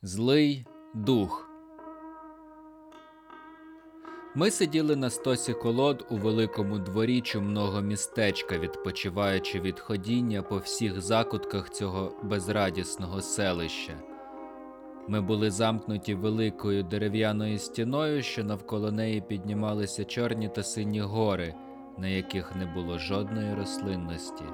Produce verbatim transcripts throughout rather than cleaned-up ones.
Злий дух. Ми сиділи на стосі колод у великому дворі чумного містечка, відпочиваючи від ходіння по всіх закутках цього безрадісного селища. Ми були замкнуті великою дерев'яною стіною, що навколо неї піднімалися чорні та сині гори, на яких не було жодної рослинності.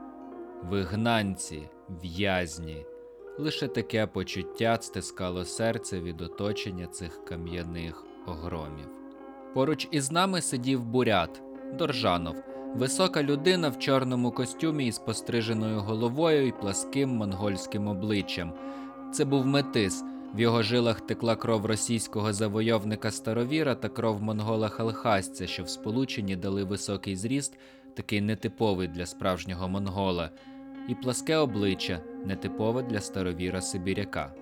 Вигнанці, в'язні. Лише таке почуття стискало серце від оточення цих кам'яних огромів. Поруч із нами сидів бурят, Доржанов, висока людина в чорному костюмі із постриженою головою і пласким монгольським обличчям. Це був метис, в його жилах текла кров російського завойовника Старовіра та кров монгола-халхасця, що в сполученні дали високий зріст, такий нетиповий для справжнього монгола, і пласке обличчя, нетипове для Старовіра Сибіряка.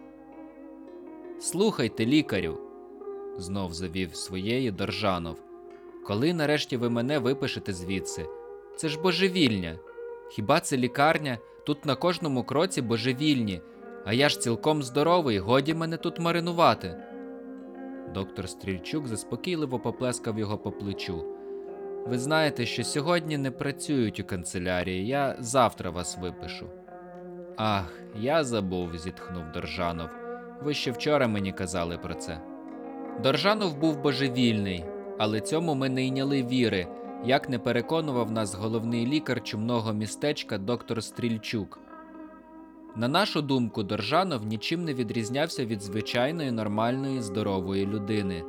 «Слухайте, лікарю», – знов завів своєї Доржанов, – «коли нарешті ви мене випишете звідси? Це ж божевільня. Хіба це лікарня? Тут на кожному кроці божевільні, а я ж цілком здоровий, годі мене тут маринувати». Доктор Стрільчук заспокійливо поплескав його по плечу. «Ви знаєте, що сьогодні не працюють у канцелярії, я завтра вас випишу». «Ах, я забув», – зітхнув Доржанов. «Ви ще вчора мені казали про це». Доржанов був божевільний, але цьому ми не йняли віри, як не переконував нас головний лікар чумного містечка доктор Стрільчук. На нашу думку, Доржанов нічим не відрізнявся від звичайної нормальної здорової людини.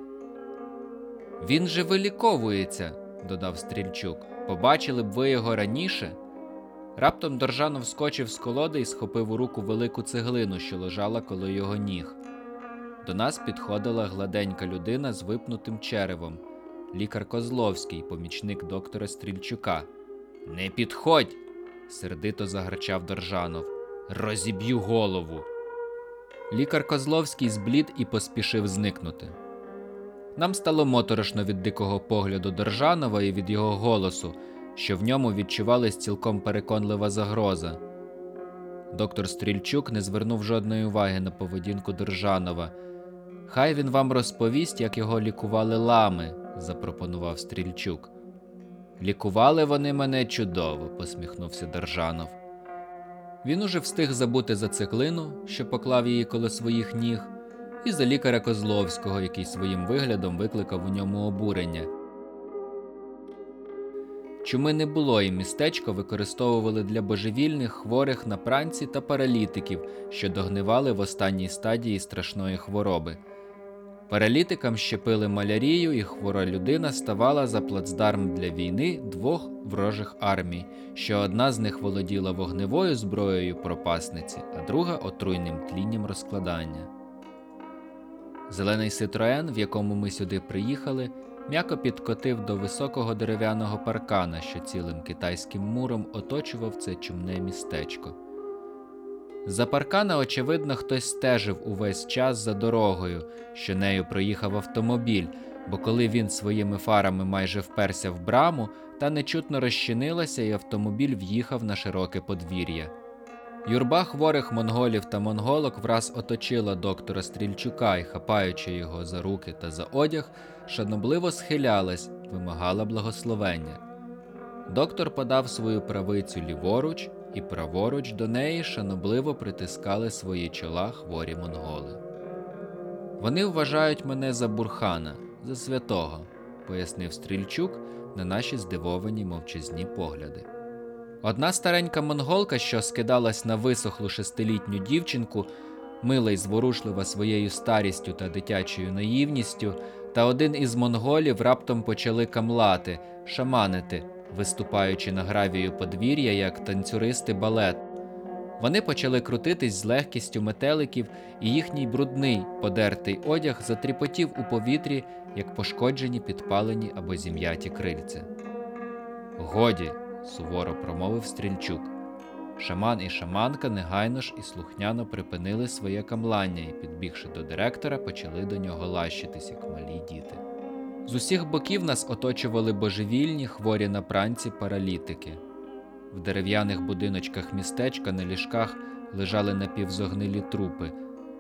«Він же виліковується», – додав Стрільчук. «Побачили б ви його раніше?» Раптом Доржанов скочив з колоди і схопив у руку велику цеглину, що лежала коло його ніг. До нас підходила гладенька людина з випнутим черевом. Лікар Козловський, помічник доктора Стрільчука. «Не підходь!» – сердито загарчав Доржанов. «Розіб'ю голову!» Лікар Козловський зблід і поспішив зникнути. Нам стало моторошно від дикого погляду Доржанова і від його голосу, що в ньому відчувалась цілком переконлива загроза. Доктор Стрільчук не звернув жодної уваги на поведінку Доржанова. «Хай він вам розповість, як його лікували лами», – запропонував Стрільчук. «Лікували вони мене чудово», – посміхнувся Доржанов. Він уже встиг забути за цеглину, що поклав її коло своїх ніг, і за лікаря Козловського, який своїм виглядом викликав у ньому обурення. Чуми не було, і містечко використовували для божевільних, хворих на пранці та паралітиків, що догнивали в останній стадії страшної хвороби. Паралітикам щепили малярію, і хвора людина ставала за плацдарм для війни двох ворожих армій, що одна з них володіла вогневою зброєю пропасниці, а друга – отруйним тлінням розкладання. Зелений Ситроен, в якому ми сюди приїхали, м'яко підкотив до високого дерев'яного паркана, що цілим китайським муром оточував це чумне містечко. З-за паркана, очевидно, хтось стежив увесь час за дорогою, що нею проїхав автомобіль, бо коли він своїми фарами майже вперся в браму, та нечутно розчинилася, і автомобіль в'їхав на широке подвір'я. Юрба хворих монголів та монголок враз оточила доктора Стрільчука і, хапаючи його за руки та за одяг, шанобливо схилялась, вимагала благословення. Доктор подав свою правицю ліворуч, і праворуч до неї шанобливо притискали свої чола хворі монголи. «Вони вважають мене за бурхана, за святого», – пояснив Стрільчук на наші здивовані мовчазні погляди. Одна старенька монголка, що скидалась на висохлу шестилітню дівчинку, мила й зворушлива своєю старістю та дитячою наївністю, та один із монголів раптом почали камлати, шаманити, виступаючи на гравію подвір'я, як танцюристи балет. Вони почали крутитись з легкістю метеликів, і їхній брудний, подертий одяг затріпотів у повітрі, як пошкоджені, підпалені або зім'яті крильця. «Годі!» – суворо промовив Стрільчук. Шаман і шаманка негайно ж і слухняно припинили своє камлання і, підбігши до директора, почали до нього лащитись, як малі діти. З усіх боків нас оточували божевільні, хворі на пранці паралітики. В дерев'яних будиночках містечка на ліжках лежали напівзогнилі трупи.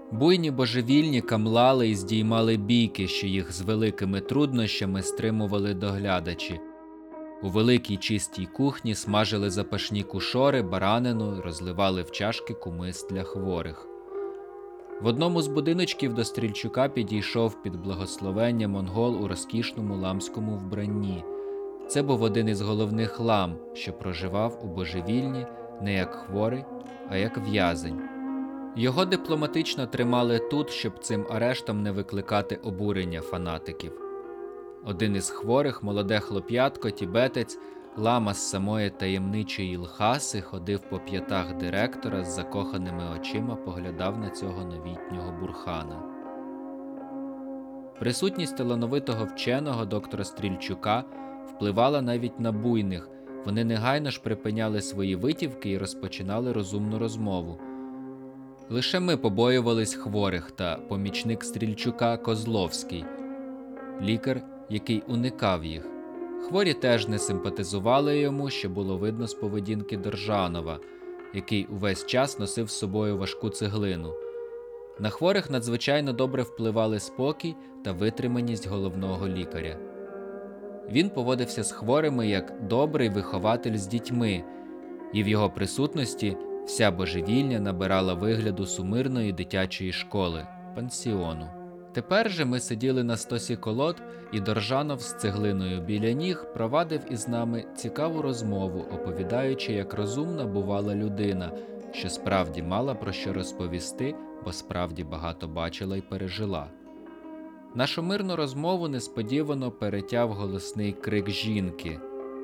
Буйні божевільні камлали і здіймали бійки, що їх з великими труднощами стримували доглядачі. У великій чистій кухні смажили запашні кушори, баранину, розливали в чашки кумис для хворих. В одному з будиночків до Стрільчука підійшов під благословення монгол у розкішному ламському вбранні. Це був один із головних лам, що проживав у божевільні не як хворий, а як в'язень. Його дипломатично тримали тут, щоб цим арештом не викликати обурення фанатиків. Один із хворих, молоде хлоп'ятко, тібетець, лама з самої таємничої Лхаси, ходив по п'ятах директора з закоханими очима, поглядав на цього новітнього бурхана. Присутність талановитого вченого доктора Стрільчука впливала навіть на буйних, вони негайно ж припиняли свої витівки і розпочинали розумну розмову. Лише ми побоювались хворих та помічник Стрільчука Козловський, лікар, який уникав їх. Хворі теж не симпатизували йому, що було видно з поведінки Держанова, який увесь час носив з собою важку цеглину. На хворих надзвичайно добре впливали спокій та витриманість головного лікаря. Він поводився з хворими як добрий вихователь з дітьми, і в його присутності вся божевільня набирала вигляду сумирної дитячої школи, пансіону. Тепер же ми сиділи на стосі колод, і Держанов з цеглиною біля ніг провадив із нами цікаву розмову, оповідаючи, як розумна бувала людина, що справді мала про що розповісти, бо справді багато бачила й пережила. Нашу мирну розмову несподівано перетяв голосний крик жінки.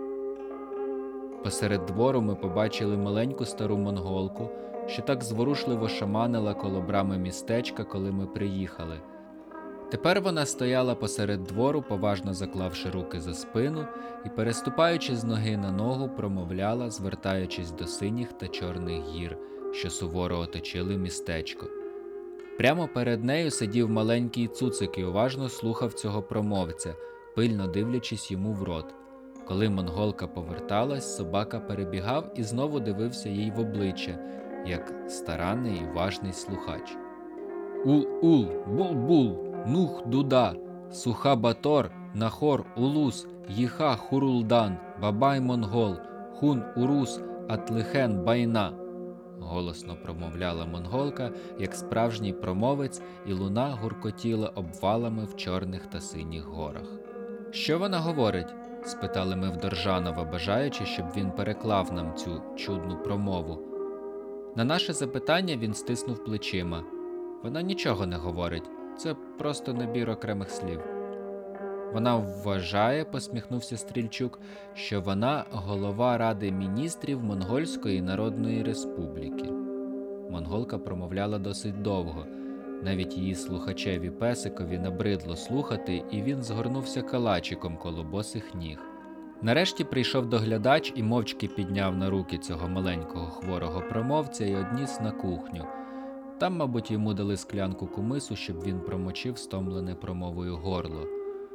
Посеред двору ми побачили маленьку стару монголку, що так зворушливо шаманила коло брами містечка, коли ми приїхали. Тепер вона стояла посеред двору, поважно заклавши руки за спину і, переступаючи з ноги на ногу, промовляла, звертаючись до синіх та чорних гір, що суворо оточили містечко. Прямо перед нею сидів маленький цуцик і уважно слухав цього промовця, пильно дивлячись йому в рот. Коли монголка поверталась, собака перебігав і знову дивився їй в обличчя, як старанний і уважний слухач. Ул-ул, бул-бул, нух дуда, суха батор, нахор улус, їха хурулдан, бабай монгол, хун урус, атлихен байна. Голосно промовляла монголка, як справжній промовець, і луна гуркотіла обвалами в чорних та синіх горах. «Що вона говорить?» – спитали ми в Держанова, бажаючи, щоб він переклав нам цю чудну промову. На наше запитання він стиснув плечима. «Вона нічого не говорить, це просто набір окремих слів». «Вона вважає, – посміхнувся Стрільчук, – що вона голова Ради міністрів Монгольської Народної Республіки». Монголка промовляла досить довго. Навіть її слухачеві песикові набридло слухати, і він згорнувся калачиком коло босих ніг. Нарешті прийшов доглядач і мовчки підняв на руки цього маленького хворого промовця і одніс на кухню. Там, мабуть, йому дали склянку кумису, щоб він промочив стомлене промовою горло.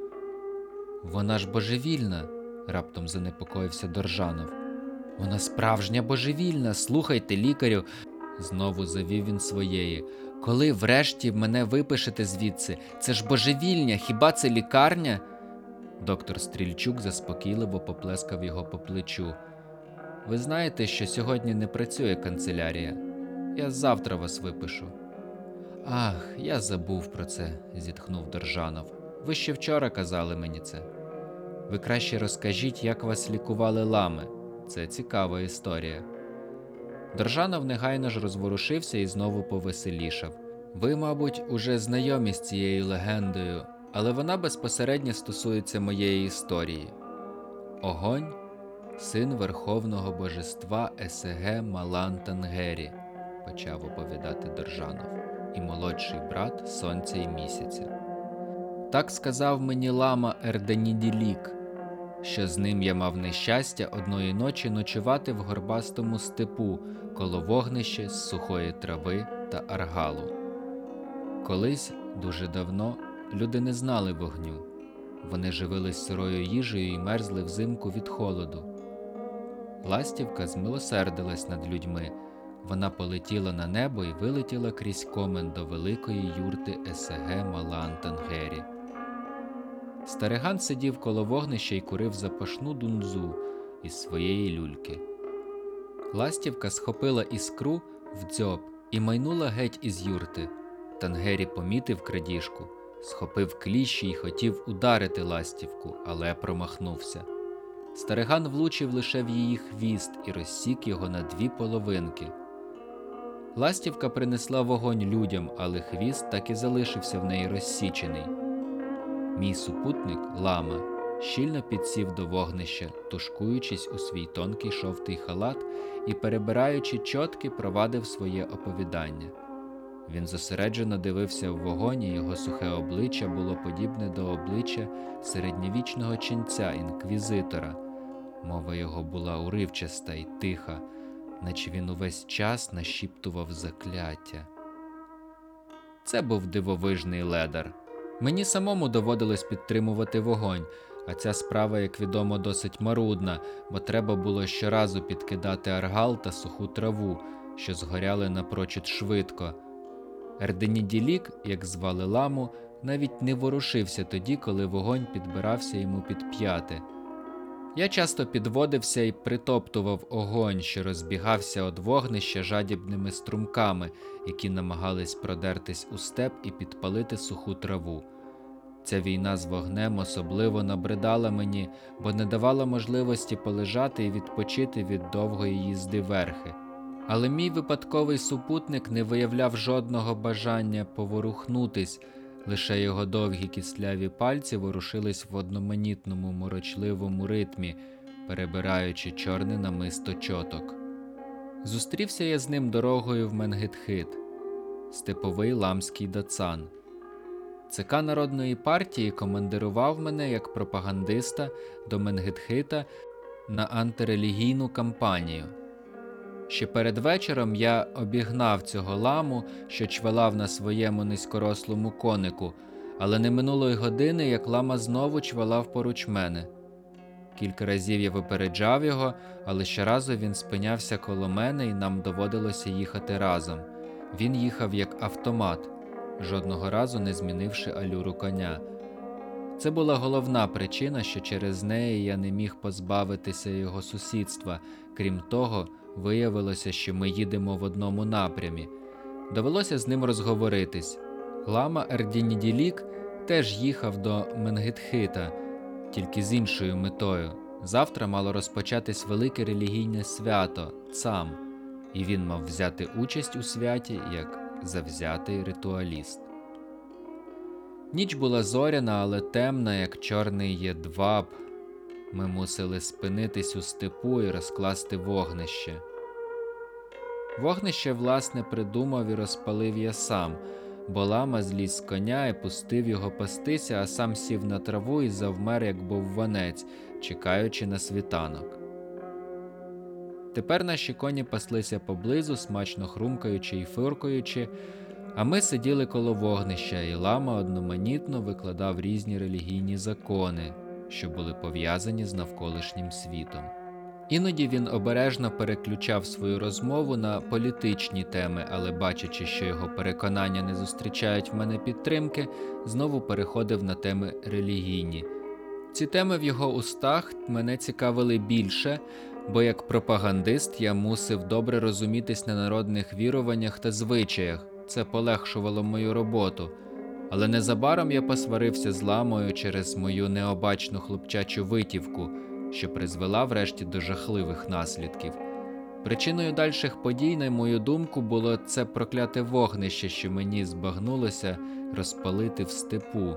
«Вона ж божевільна!» – раптом занепокоївся Держанов. «Вона справжня божевільна! Слухайте, лікарю!» – знову завів він своєї. «Коли врешті мене випишете звідси? Це ж божевільня! Хіба це лікарня?» Доктор Стрільчук заспокійливо поплескав його по плечу. «Ви знаєте, що сьогодні не працює канцелярія? Я завтра вас випишу». «Ах, я забув про це», – зітхнув Держанов. «Ви ще вчора казали мені це. Ви краще розкажіть, як вас лікували лами. Це цікава історія». Держанов негайно ж розворушився і знову повеселішав. «Ви, мабуть, уже знайомі з цією легендою, але вона безпосередньо стосується моєї історії. Огонь – син верховного божества Есеге Малан-Тангері», – почав оповідати Держанов, «і молодший брат сонця і місяця. Так сказав мені лама Ерденіділік, що з ним я мав нещастя одної ночі ночувати в горбастому степу коло вогнища з сухої трави та аргалу. Колись, дуже давно, люди не знали вогню. Вони живились сирою їжею і мерзли взимку від холоду. Ластівка змилосердилась над людьми, Вона полетіла на небо і вилетіла крізь комен до великої юрти Есеге Малан-Тангері. Стариган сидів коло вогнища і курив запашну дунзу із своєї люльки. Ластівка схопила іскру в дзьоб і майнула геть із юрти. Тангері помітив крадіжку, схопив кліщі й хотів ударити ластівку, але промахнувся. Стариган влучив лише в її хвіст і розсік його на дві половинки. Ластівка принесла вогонь людям, але хвіст так і залишився в неї розсічений. Мій супутник, лама, щільно підсів до вогнища, тушкуючись у свій тонкий шовтий халат і, перебираючи чотки, провадив своє оповідання. Він зосереджено дивився в вогонь, і його сухе обличчя було подібне до обличчя середньовічного ченця інквізитора. Мова його була уривчаста й тиха, наче він увесь час нашіптував закляття. Це був дивовижний ледар. Мені самому доводилось підтримувати вогонь, а ця справа, як відомо, досить марудна, бо треба було щоразу підкидати аргал та суху траву, що згоряли напрочуд швидко. Ерденіділік, як звали ламу, навіть не ворушився тоді, коли вогонь підбирався йому під п'яти. Я часто підводився і притоптував огонь, що розбігався від вогнища жадібними струмками, які намагались продертись у степ і підпалити суху траву. Ця війна з вогнем особливо набридала мені, бо не давала можливості полежати і відпочити від довгої їзди верхи. Але мій випадковий супутник не виявляв жодного бажання поворухнутись, лише його довгі кисляві пальці ворушились в одноманітному морочливому ритмі, перебираючи чорне намисто чоток. Зустрівся я з ним дорогою в Менгитхит, степовий ламський дацан. ЦК Народної партії командирував мене як пропагандиста до Менгитхита на антирелігійну кампанію. Ще перед вечором я обігнав цього ламу, що чвалав на своєму низькорослому конику, але не минуло й години, як лама знову чвалав поруч мене. Кілька разів я випереджав його, але щоразу він спинявся коло мене і нам доводилося їхати разом. Він їхав як автомат, жодного разу не змінивши алюру коня. Це була головна причина, що через неї я не міг позбавитися його сусідства. Крім того, виявилося, що ми їдемо в одному напрямі. Довелося з ним розговоритись. Лама Ерденіділік теж їхав до Менгитхита, тільки з іншою метою. Завтра мало розпочатись велике релігійне свято – Цам, і він мав взяти участь у святі як завзятий ритуаліст. Ніч була зоряна, але темна, як чорний єдваб. Ми мусили спинитись у степу і розкласти вогнище. Вогнище, власне, придумав і розпалив я сам, бо лама зліз з коня і пустив його пастися, а сам сів на траву і завмер, як бовванець, чекаючи на світанок. Тепер наші коні паслися поблизу, смачно хрумкаючи і фиркаючи, а ми сиділи коло вогнища, і лама одноманітно викладав різні релігійні закони, що були пов'язані з навколишнім світом. Іноді він обережно переключав свою розмову на політичні теми, але, бачачи, що його переконання не зустрічають в мене підтримки, знову переходив на теми релігійні. Ці теми в його устах мене цікавили більше, бо як пропагандист я мусив добре розумітись на народних віруваннях та звичаях. Це полегшувало мою роботу. Але незабаром я посварився з ламою через мою необачну хлопчачу витівку, що призвела врешті до жахливих наслідків. Причиною дальших подій, на мою думку, було це прокляте вогнище, що мені збагнулося розпалити в степу.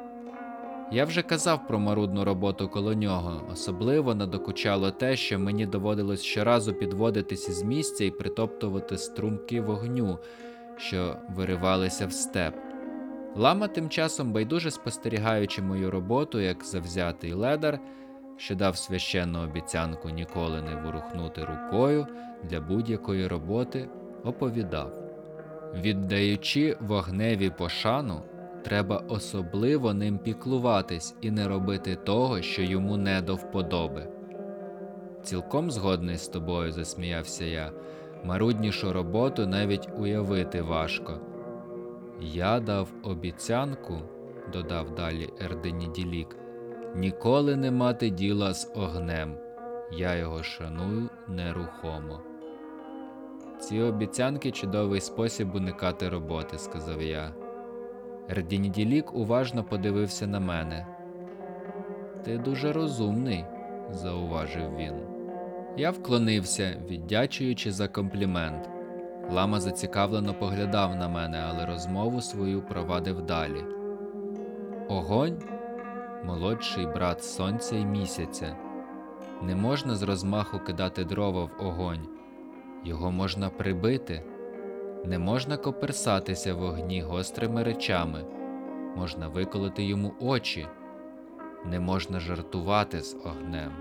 Я вже казав про марудну роботу коло нього, особливо надокучало те, що мені доводилось щоразу підводитись із місця і притоптувати струмки вогню, що виривалися в степ. Лама тим часом, байдуже спостерігаючи мою роботу як завзятий ледар, що дав священну обіцянку ніколи не ворухнути рукою для будь-якої роботи, оповідав: «Віддаючи вогневі пошану, треба особливо ним піклуватись і не робити того, що йому не до вподоби». «Цілком згодний з тобою», – засміявся я, Маруднішу роботу навіть уявити важко. Я дав обіцянку, додав далі Ерденіділік, ніколи не мати діла з огнем. Я його шаную нерухомо. Ці обіцянки – чудовий спосіб уникати роботи, сказав я. Ерденіділік уважно подивився на мене. Ти дуже розумний, зауважив він. Я вклонився, віддячуючи за комплімент. Лама зацікавлено поглядав на мене, але розмову свою провадив далі. Огонь – молодший брат сонця й місяця. Не можна з розмаху кидати дрова в огонь. Його можна прибити. Не можна коперсатися в огні гострими речами. Можна виколоти йому очі. Не можна жартувати з огнем.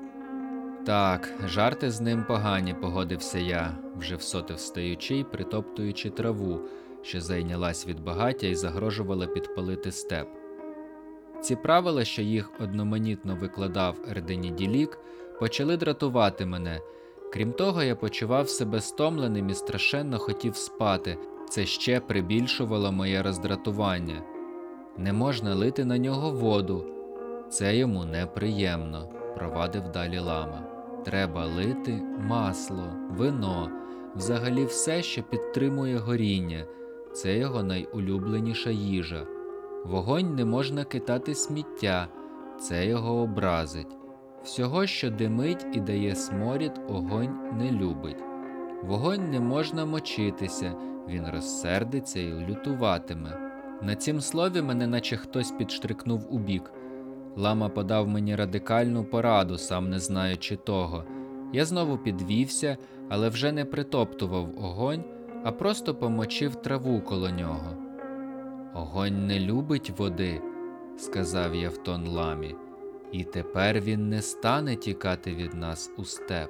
Так, жарти з ним погані, погодився я, вже всоти встаючи й притоптуючи траву, що зайнялась від багаття і загрожувала підпалити степ. Ці правила, що їх одноманітно викладав Ерденіділік, почали дратувати мене. Крім того, я почував себе стомленим і страшенно хотів спати. Це ще прибільшувало моє роздратування. Не можна лити на нього воду. Це йому неприємно, провадив далі лама. Треба лити масло, вино, взагалі все, що підтримує горіння. Це його найулюбленіша їжа. Вогонь не можна кидати сміття, це його образить. Всього, що димить і дає сморід, огонь не любить. Вогонь не можна мочитися, він розсердиться і лютуватиме. На цім слові мене наче хтось підштрикнув у бік. Лама подав мені радикальну пораду, сам не знаючи того. Я знову підвівся, але вже не притоптував огонь, а просто помочив траву коло нього. «Огонь не любить води», – сказав я в тон ламі, – «і тепер він не стане тікати від нас у степ».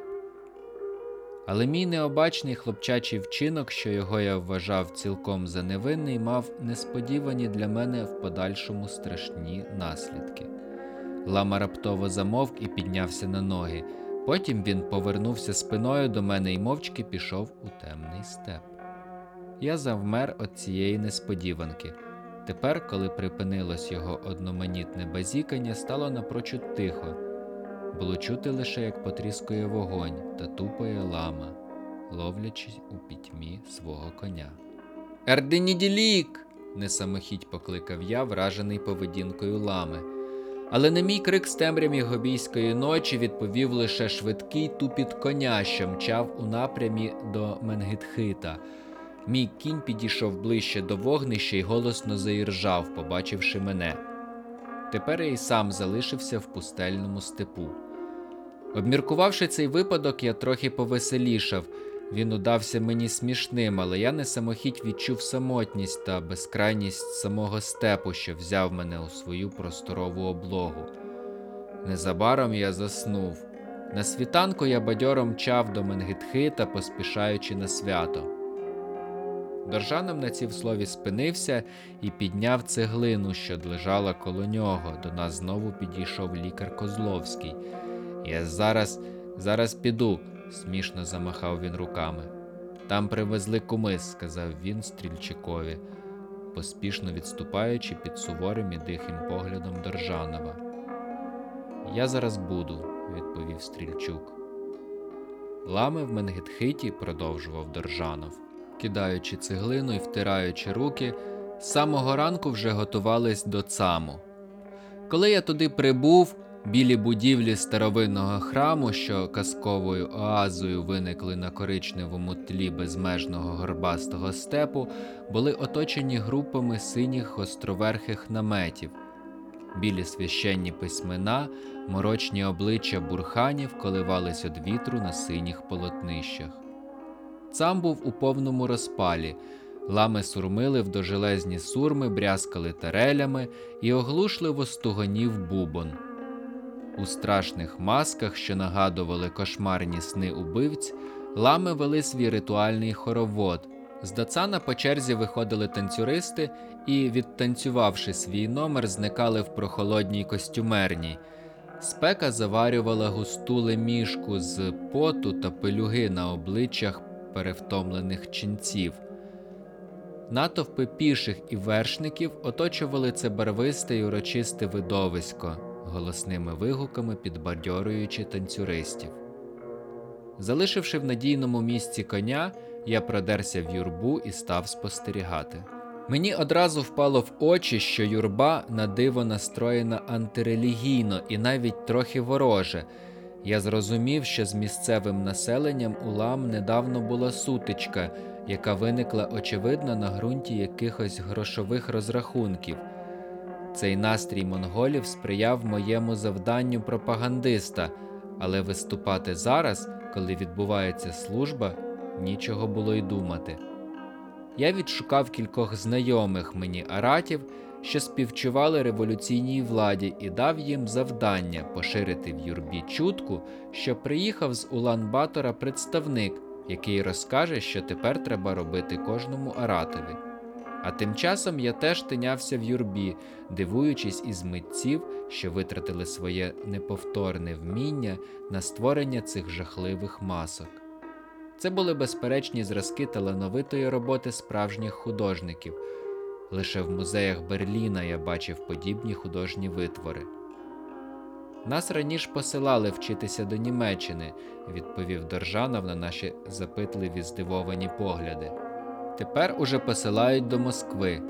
Але мій необачний хлопчачий вчинок, що його я вважав цілком за невинний, мав несподівані для мене в подальшому страшні наслідки. Лама раптово замовк і піднявся на ноги. Потім він повернувся спиною до мене і мовчки пішов у темний степ. Я завмер від цієї несподіванки. Тепер, коли припинилось його одноманітне базікання, стало напрочуд тихо. Було чути лише, як потріскує вогонь та тупає лама, ловлячись у пітьмі свого коня. «Ерденіділік!» – несамохіть покликав я, вражений поведінкою лами. Але на мій крик з темряві гобійської ночі відповів лише швидкий тупіт коня, що мчав у напрямі до Менгітхита. Мій кінь підійшов ближче до вогнища й голосно заіржав, побачивши мене. Тепер я й сам залишився в пустельному степу. Обміркувавши цей випадок, я трохи повеселішав. Він удався мені смішним, але я не самохіть відчув самотність та безкрайність самого степу, що взяв мене у свою просторову облогу. Незабаром я заснув. На світанку я бадьоро мчав до Менгітхита, поспішаючи на свято. Доржанов на цім слові спинився і підняв цеглину, що лежала коло нього. До нас знову підійшов лікар Козловський. «Я зараз, зараз піду», – смішно замахав він руками. «Там привезли кумис», – сказав він Стрільчикові, поспішно відступаючи під суворим і дихим поглядом Доржанова. «Я зараз буду», – відповів Стрільчук. «Лами в Менгітхиті», – продовжував Доржанов, кидаючи цеглину і втираючи руки, з самого ранку вже готувались до цаму. Коли я туди прибув, білі будівлі старовинного храму, що казковою оазою виникли на коричневому тлі безмежного горбастого степу, були оточені групами синіх гостроверхих наметів. Білі священні письмена, морочні обличчя бурханів коливались від вітру на синіх полотнищах. Цам був у повному розпалі. Лами сурмили в дожелезні сурми, брязкали тарелями і оглушливо стугонів бубон. У страшних масках, що нагадували кошмарні сни убивць, лами вели свій ритуальний хоровод. З дацана по черзі виходили танцюристи і, відтанцювавши свій номер, зникали в прохолодній костюмерній. Спека заварювала густу лемішку з поту та пелюги на обличчях перевтомлених ченців. Натовпи піших і вершників оточували це барвисте й урочисте видовисько, голосними вигуками підбадьорюючи танцюристів. Залишивши в надійному місці коня, я продерся в юрбу і став спостерігати. Мені одразу впало в очі, що юрба на диво настроєна антирелігійно і навіть трохи вороже. Я зрозумів, що з місцевим населенням у лам недавно була сутичка, яка виникла, очевидно, на ґрунті якихось грошових розрахунків. Цей настрій монголів сприяв моєму завданню пропагандиста, але виступати зараз, коли відбувається служба, нічого було й думати. Я відшукав кількох знайомих мені аратів, що співчували революційній владі, і дав їм завдання поширити в юрбі чутку, що приїхав з Улан-Батора представник, який розкаже, що тепер треба робити кожному аратові. А тим часом я теж тинявся в юрбі, дивуючись із митців, що витратили своє неповторне вміння на створення цих жахливих масок. Це були безперечні зразки талановитої роботи справжніх художників. Лише в музеях Берліна я бачив подібні художні витвори. «Нас раніше посилали вчитися до Німеччини», – відповів Доржанов на наші запитливі здивовані погляди. «Тепер уже посилають до Москви».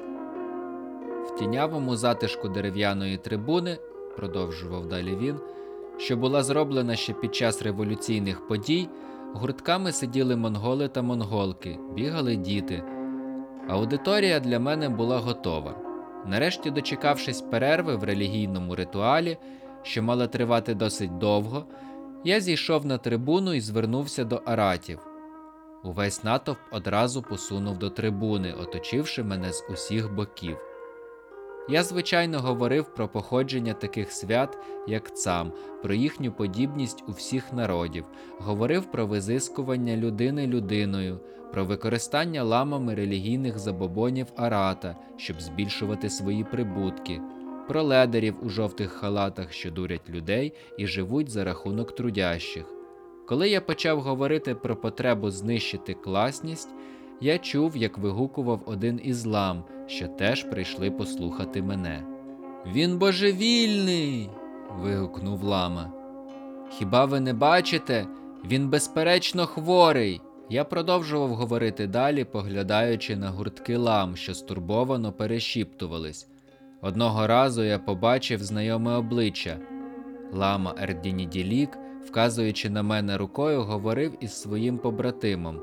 В тінявому затишку дерев'яної трибуни, продовжував далі він, що була зроблена ще під час революційних подій, гуртками сиділи монголи та монголки, бігали діти. Аудиторія для мене була готова. Нарешті, дочекавшись перерви в релігійному ритуалі, що мала тривати досить довго, я зійшов на трибуну і звернувся до аратів. Увесь натовп одразу посунув до трибуни, оточивши мене з усіх боків. Я, звичайно, говорив про походження таких свят, як цам, про їхню подібність у всіх народів, говорив про визискування людини людиною, про використання ламами релігійних забобонів арата, щоб збільшувати свої прибутки, про ледарів у жовтих халатах, що дурять людей і живуть за рахунок трудящих. Коли я почав говорити про потребу знищити класність, я чув, як вигукував один із лам, що теж прийшли послухати мене. «Він божевільний!» – вигукнув лама. «Хіба ви не бачите? Він безперечно хворий!» Я продовжував говорити далі, поглядаючи на гуртки лам, що стурбовано перешіптувались. Одного разу я побачив знайоме обличчя. Лама Ердініділік, вказуючи на мене рукою, говорив із своїм побратимом.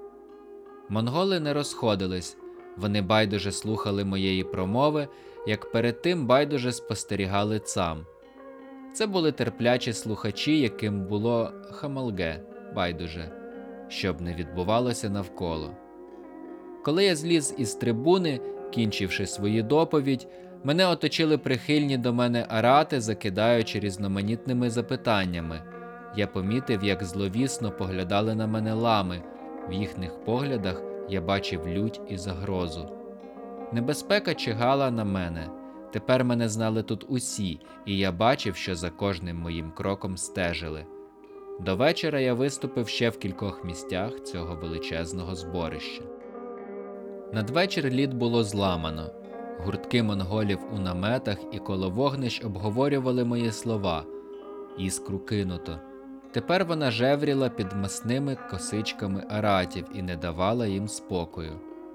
Монголи не розходились, вони байдуже слухали моєї промови, як перед тим байдуже спостерігали цам. Це були терплячі слухачі, яким було хамалге, байдуже, щоб не відбувалося навколо. Коли я зліз із трибуни, кінчивши свою доповідь, мене оточили прихильні до мене арати, закидаючи різноманітними запитаннями. Я помітив, як зловісно поглядали на мене лами. В їхніх поглядах я бачив лють і загрозу. Небезпека чигала на мене. Тепер мене знали тут усі, і я бачив, що за кожним моїм кроком стежили. До вечора я виступив ще в кількох місцях цього величезного зборища. Надвечір лід було зламано. Гуртки монголів у наметах і коло вогнищ обговорювали мої слова. Іскру кинуто. Тепер вона жевріла під масними косичками аратів і не давала їм спокою.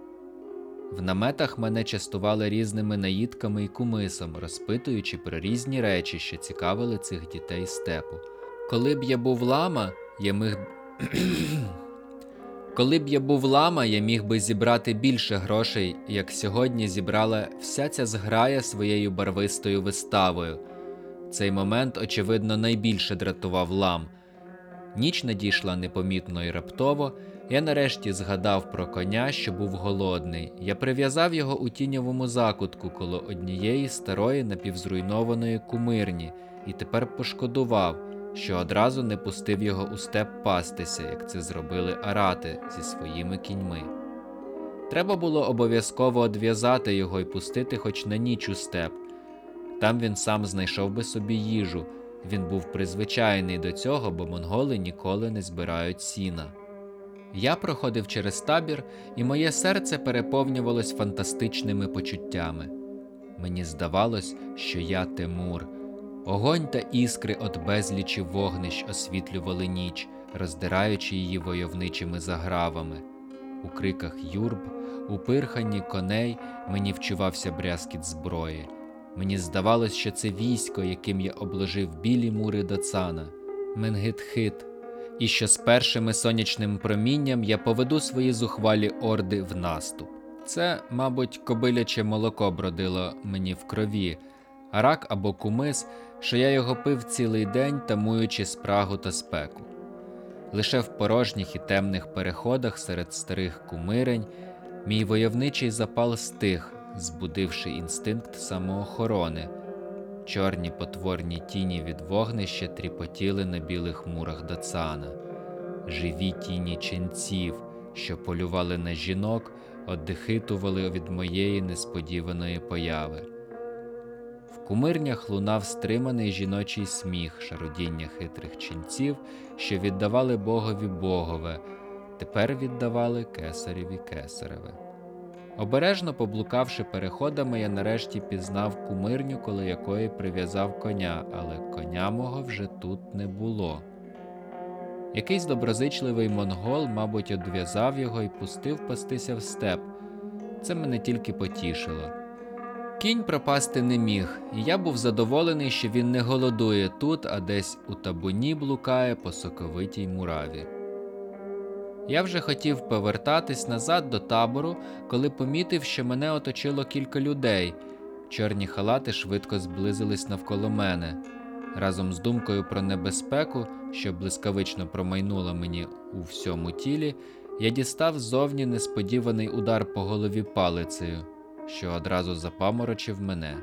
В наметах мене частували різними наїдками і кумисом, розпитуючи про різні речі, що цікавили цих дітей степу. Коли б я був лама, я міг... Коли б я був лама, я міг би зібрати більше грошей, як сьогодні зібрала вся ця зграя своєю барвистою виставою. Цей момент, очевидно, найбільше дратував лам. Ніч надійшла непомітно і раптово. Я нарешті згадав про коня, що був голодний. Я прив'язав його у тіньовому закутку коло однієї старої напівзруйнованої кумирні і тепер пошкодував, що одразу не пустив його у степ пастися, як це зробили арати зі своїми кіньми. Треба було обов'язково одв'язати його і пустити хоч на ніч у степ. Там він сам знайшов би собі їжу. Він був призвичайний до цього, бо монголи ніколи не збирають сіна. Я проходив через табір, і моє серце переповнювалось фантастичними почуттями. Мені здавалось, що я Тимур. Огонь та іскри от безлічі вогнищ освітлювали ніч, роздираючи її войовничими загравами. У криках юрб, у пирханні коней мені вчувався брязкіт зброї. Мені здавалось, що це військо, яким я обложив білі мури Доцана, Менгитхит, і що з першими сонячним промінням я поведу свої зухвалі орди в наступ. Це, мабуть, кобиляче молоко бродило мені в крові, арак або кумис, що я його пив цілий день, тамуючи спрагу та спеку. Лише в порожніх і темних переходах серед старих кумирень мій войовничий запал стих, збудивши інстинкт самоохорони. Чорні потворні тіні від вогнища тріпотіли на білих мурах Доцана. Живі тіні ченців, що полювали на жінок, оддихитували від моєї несподіваної появи. В кумирнях лунав стриманий жіночий сміх, шародіння хитрих ченців, що віддавали богові богове, тепер віддавали кесареві кесареве. Обережно поблукавши переходами, я нарешті пізнав кумирню, коло якої прив'язав коня, але коня мого вже тут не було. Якийсь доброзичливий монгол, мабуть, одв'язав його і пустив пастися в степ. Це мене тільки потішило. Кінь пропасти не міг, і я був задоволений, що він не голодує тут, а десь у табуні блукає по соковитій мураві. Я вже хотів повертатись назад до табору, коли помітив, що мене оточило кілька людей. Чорні халати швидко зблизились навколо мене. Разом з думкою про небезпеку, що блискавично промайнула мені у всьому тілі, я дістав ззовні несподіваний удар по голові палицею, що одразу запаморочив мене.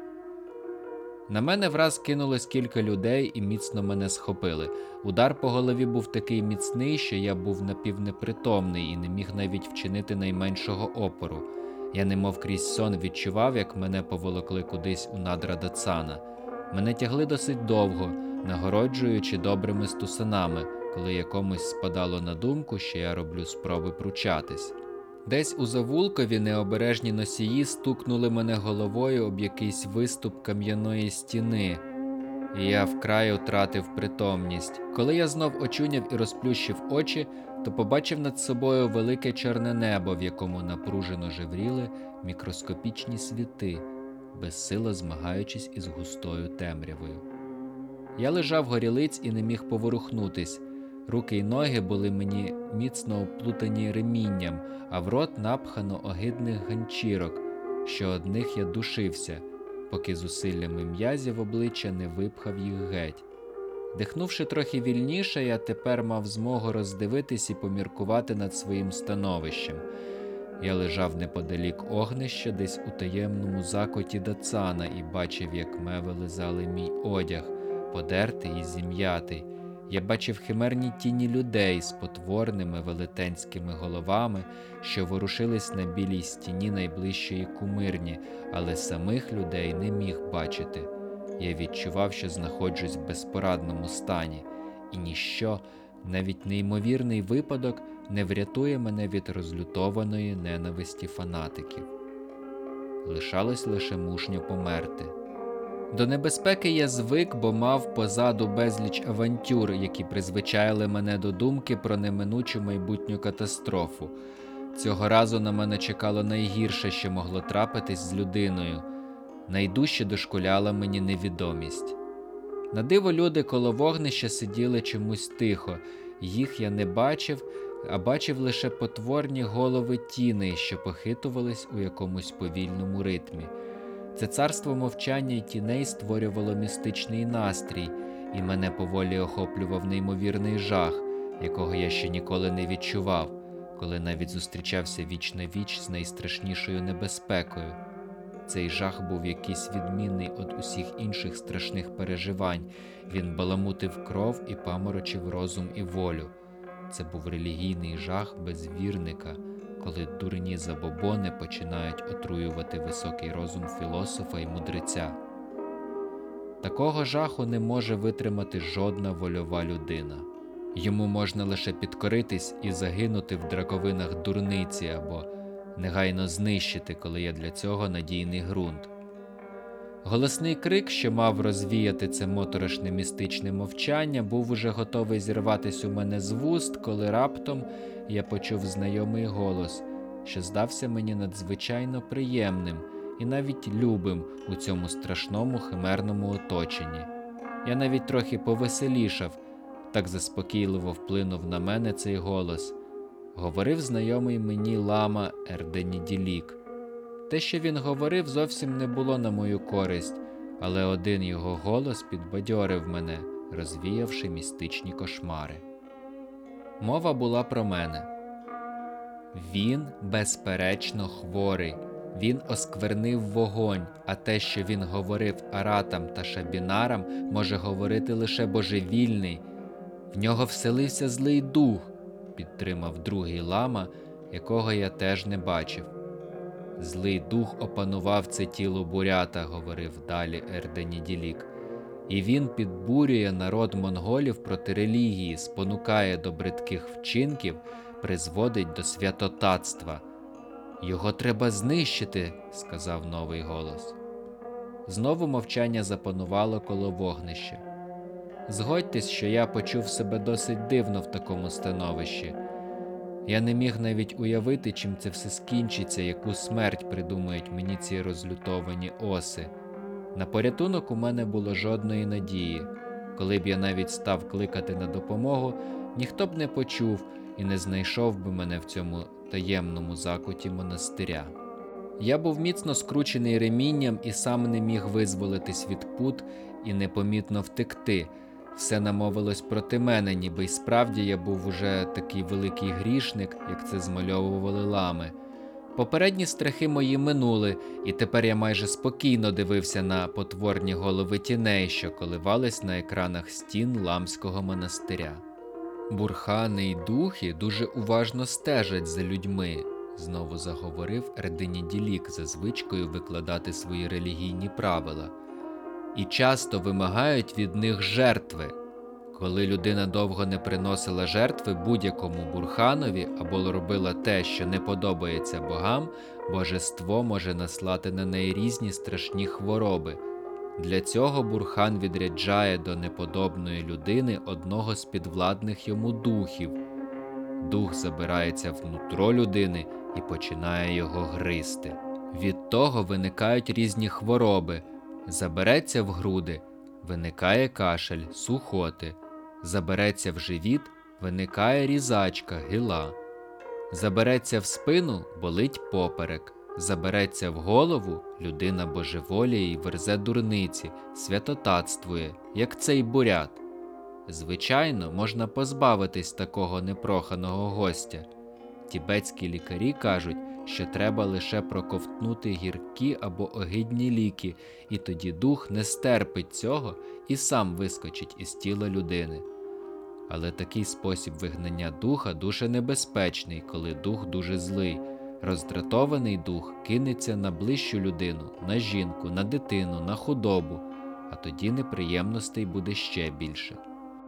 На мене враз кинулось кілька людей і міцно мене схопили. Удар по голові був такий міцний, що я був напівнепритомний і не міг навіть вчинити найменшого опору. Я немов крізь сон відчував, як мене поволокли кудись у надра Доцана. Мене тягли досить довго, нагороджуючи добрими стусанами, коли якомусь спадало на думку, що я роблю спроби пручатись. Десь у завулкові необережні носії стукнули мене головою об якийсь виступ кам'яної стіни, і я вкрай втратив притомність. Коли я знов очуняв і розплющив очі, то побачив над собою велике чорне небо, в якому напружено жевріли мікроскопічні світи, безсило змагаючись із густою темрявою. Я лежав горілиць і не міг поворухнутись. Руки й ноги були мені міцно оплутані ремінням, а в рот напхано огидних ганчірок, що одних я душився, поки зусиллями м'язів обличчя не випхав їх геть. Дихнувши трохи вільніше, я тепер мав змогу роздивитись і поміркувати над своїм становищем. Я лежав неподалік огнища, десь у таємному закоті Доцана, і бачив, як меви лизали мій одяг, подертий і зім'ятий. Я бачив химерні тіні людей з потворними велетенськими головами, що ворушились на білій стіні найближчої кумирні, але самих людей не міг бачити. Я відчував, що знаходжусь в безпорадному стані, і ніщо, навіть неймовірний випадок, не врятує мене від розлютованої ненависті фанатиків. Лишалось лише мужньо померти. До небезпеки я звик, бо мав позаду безліч авантюр, які призвичаїли мене до думки про неминучу майбутню катастрофу. Цього разу на мене чекало найгірше, що могло трапитись з людиною. Найдужче дошкуляла мені невідомість. На диво люди коло вогнища сиділи чомусь тихо. Їх я не бачив, а бачив лише потворні голови тіней, що похитувались у якомусь повільному ритмі. Це царство мовчання й тіней створювало містичний настрій, і мене поволі охоплював неймовірний жах, якого я ще ніколи не відчував, коли навіть зустрічався віч на віч з найстрашнішою небезпекою. Цей жах був якийсь відмінний від усіх інших страшних переживань. Він баламутив кров і паморочив розум і волю. Це був релігійний жах безвірника, коли дурні забобони починають отруювати високий розум філософа і мудреця. Такого жаху не може витримати жодна вольова людина. Йому можна лише підкоритись і загинути в драковинах дурниці або негайно знищити, коли є для цього надійний ґрунт. Голосний крик, що мав розвіяти це моторошне містичне мовчання, був уже готовий зірватись у мене з вуст, коли раптом я почув знайомий голос, що здався мені надзвичайно приємним і навіть любим у цьому страшному химерному оточенні. Я навіть трохи повеселішав, так заспокійливо вплинув на мене цей голос. Говорив знайомий мені лама Ерденіділік. Те, що він говорив, зовсім не було на мою користь, але один його голос підбадьорив мене, розвіявши містичні кошмари. Мова була про мене. Він, безперечно, хворий. Він осквернив вогонь, а те, що він говорив аратам та шабінарам, може говорити лише божевільний. В нього вселився злий дух, підтримав другий лама, якого я теж не бачив. Злий дух опанував це тіло бурята, говорив далі Ерденіділік. І він підбурює народ монголів проти релігії, спонукає до бридких вчинків, призводить до святотатства. Його треба знищити, сказав новий голос. Знову мовчання запанувало коло вогнища. Згодьтесь, що я почув себе досить дивно в такому становищі. Я не міг навіть уявити, чим це все скінчиться, яку смерть придумають мені ці розлютовані оси. На порятунок у мене було жодної надії. Коли б я навіть став кликати на допомогу, ніхто б не почув і не знайшов би мене в цьому таємному закуті монастиря. Я був міцно скручений ремінням і сам не міг визволитись від пут і непомітно втекти. Все намовилось проти мене, ніби й справді я був уже такий великий грішник, як це змальовували лами. Попередні страхи мої минули, і тепер я майже спокійно дивився на потворні голови тіней, що коливались на екранах стін ламського монастиря. Бурхани й духи дуже уважно стежать за людьми, знову заговорив Ерденіділік за звичкою викладати свої релігійні правила. І часто вимагають від них жертви. Коли людина довго не приносила жертви будь-якому бурханові або робила те, що не подобається богам, божество може наслати на неї різні страшні хвороби. Для цього бурхан відряджає до неподобної людини одного з підвладних йому духів. Дух забирається внутро людини і починає його гризти. Від того виникають різні хвороби. Забереться в груди – виникає кашель, сухоти. Забереться в живіт – виникає різачка, гила. Забереться в спину – болить поперек. Забереться в голову – людина божеволіє і верзе дурниці, святотатствує, як цей бурят. Звичайно, можна позбавитись такого непроханого гостя. Тібетські лікарі кажуть, що треба лише проковтнути гіркі або огидні ліки, і тоді дух не стерпить цього і сам вискочить із тіла людини. Але такий спосіб вигнання духа дуже небезпечний, коли дух дуже злий. Роздратований дух кинеться на ближчу людину, на жінку, на дитину, на худобу, а тоді неприємностей буде ще більше.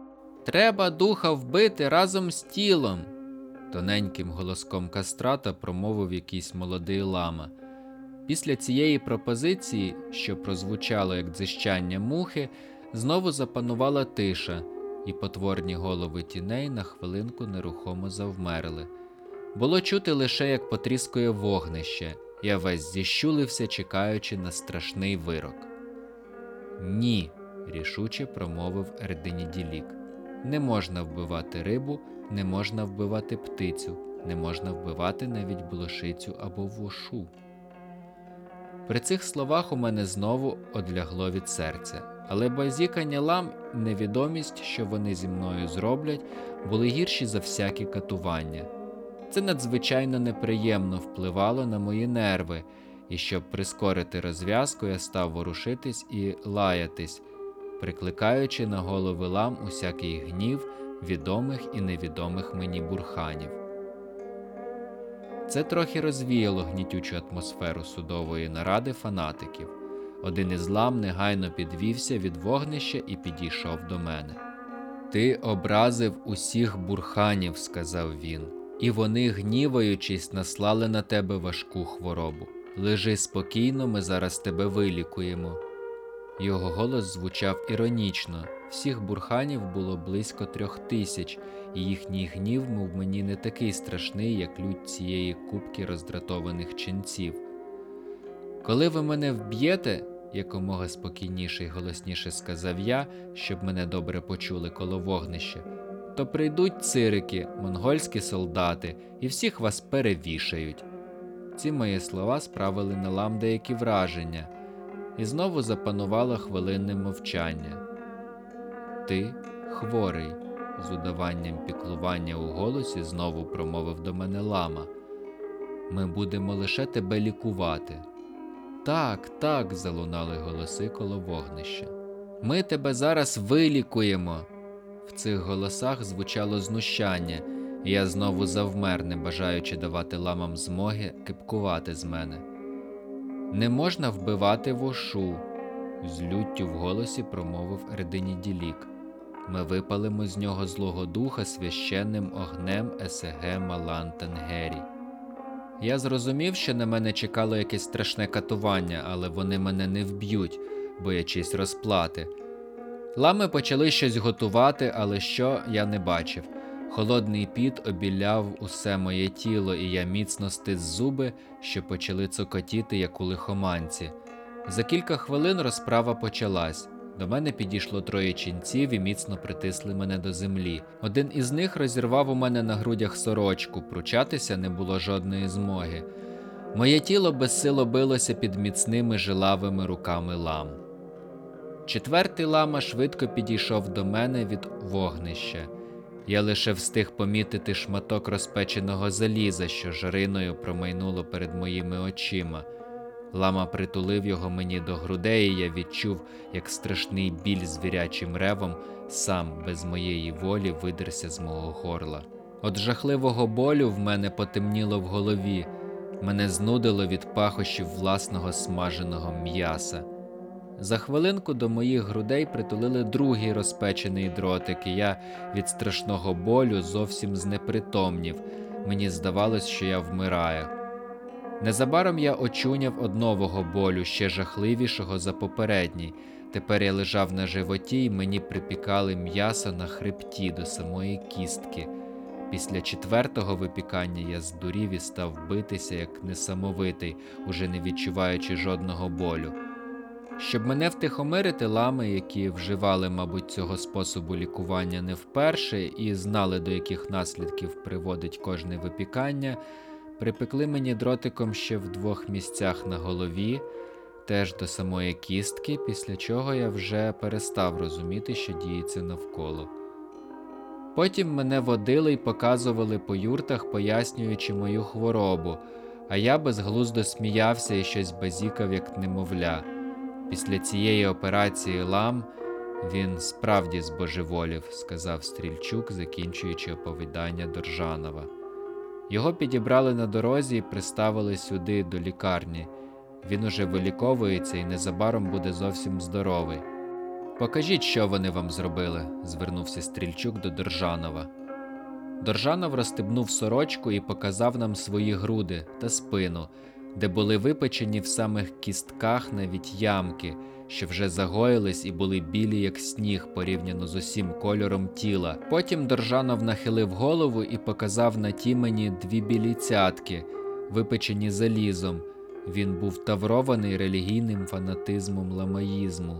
«Треба духа вбити разом з тілом», – тоненьким голоском кастрата промовив якийсь молодий лама. Після цієї пропозиції, що прозвучало як дзищання мухи, знову запанувала тиша, і потворні голови тіней на хвилинку нерухомо завмерли. Було чути лише, як потріскує вогнище. Я весь зіщулився, чекаючи на страшний вирок. «Ні», – рішуче промовив Ерденіділік. «Не можна вбивати рибу, не можна вбивати птицю, не можна вбивати навіть блошицю або вушу». При цих словах у мене знову одлягло від серця. Але базікання лам, невідомість, що вони зі мною зроблять, були гірші за всякі катування. Це надзвичайно неприємно впливало на мої нерви, і щоб прискорити розв'язку, я став ворушитись і лаятись, прикликаючи на голови лам усякий гнів відомих і невідомих мені бурханів. Це трохи розвіяло гнітючу атмосферу судової наради фанатиків. Один із лам негайно підвівся від вогнища і підійшов до мене. Ти образив усіх бурханів, сказав він, і вони, гніваючись, наслали на тебе важку хворобу. Лежи спокійно, ми зараз тебе вилікуємо. Його голос звучав іронічно. Всіх бурханів було близько трьох тисяч, і їхній гнів, мов мені, не такий страшний, як лють цієї купки роздратованих ченців. Коли ви мене вб'єте, якомога спокійніше й голосніше сказав я, щоб мене добре почули коло вогнища, то прийдуть цирики, монгольські солдати, і всіх вас перевішають. Ці мої слова справили на лам деякі враження, і знову запанувало хвилинне мовчання. Ти хворий, з удаванням піклування у голосі знову промовив до мене лама. Ми будемо лише тебе лікувати. Так, так, залунали голоси коло вогнища. Ми тебе зараз вилікуємо. В цих голосах звучало знущання, і я знову завмер, не бажаючи давати ламам змоги кипкувати з мене. Не можна вбивати вошу, з люттю в голосі промовив Ерденіділік. Ми випалимо з нього злого духа священним огнем Есеге Малантенгері. Я зрозумів, що на мене чекало якесь страшне катування, але вони мене не вб'ють, боячись розплати. Лами почали щось готувати, але що, я не бачив. Холодний піт обіляв усе моє тіло, і я міцно стис зуби, що почали цокотіти, як у лихоманці. За кілька хвилин розправа почалась. До мене підійшло троє ченців і міцно притисли мене до землі. Один із них розірвав у мене на грудях сорочку, пручатися не було жодної змоги. Моє тіло безсило билося під міцними жилавими руками лам. Четвертий лама швидко підійшов до мене від вогнища. Я лише встиг помітити шматок розпеченого заліза, що жариною промайнуло перед моїми очима. Лама притулив його мені до грудей, і я відчув, як страшний біль звірячим ревом сам без моєї волі видерся з мого горла. От жахливого болю в мене потемніло в голові, мене знудило від пахощів власного смаженого м'яса. За хвилинку до моїх грудей притулили другий розпечений дротик, і я від страшного болю зовсім знепритомнів. Мені здавалось, що я вмираю. Незабаром я очуняв од нового болю, ще жахливішого за попередній. Тепер я лежав на животі, і мені припікали м'ясо на хребті до самої кістки. Після четвертого випікання я здурів і став битися, як несамовитий, уже не відчуваючи жодного болю. Щоб мене втихомирити, лами, які вживали, мабуть, цього способу лікування не вперше і знали, до яких наслідків приводить кожне випікання, припекли мені дротиком ще в двох місцях на голові, теж до самої кістки, після чого я вже перестав розуміти, що діється навколо. Потім мене водили й показували по юртах, пояснюючи мою хворобу, а я безглуздо сміявся і щось базікав, як немовля. Після цієї операції лам він справді збожеволів, сказав Стрільчук, закінчуючи оповідання Доржанова. Його підібрали на дорозі і приставили сюди, до лікарні. Він уже виліковується і незабаром буде зовсім здоровий. «Покажіть, що вони вам зробили», – звернувся Стрільчук до Доржанова. Доржанов розстебнув сорочку і показав нам свої груди та спину, де були випечені в самих кістках навіть ямки, що вже загоїлись і були білі, як сніг, порівняно з усім кольором тіла. Потім Доржанов нахилив голову і показав на тімені дві білі цятки, випечені залізом. Він був таврований релігійним фанатизмом ламаїзму.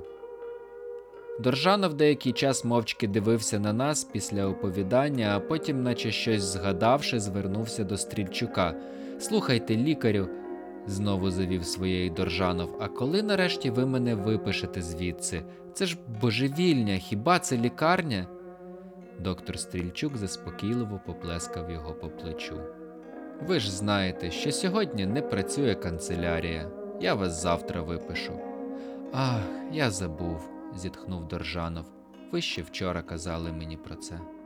Доржанов деякий час мовчки дивився на нас після оповідання, а потім, наче щось згадавши, звернувся до Стрільчука. «Слухайте, лікарю», – знову завів своєї Доржанов, – «а коли нарешті ви мене випишете звідси? Це ж божевільня, хіба це лікарня?» Доктор Стрільчук заспокійливо поплескав його по плечу. «Ви ж знаєте, що сьогодні не працює канцелярія. Я вас завтра випишу». «Ах, я забув», – зітхнув Доржанов. «Ви ще вчора казали мені про це».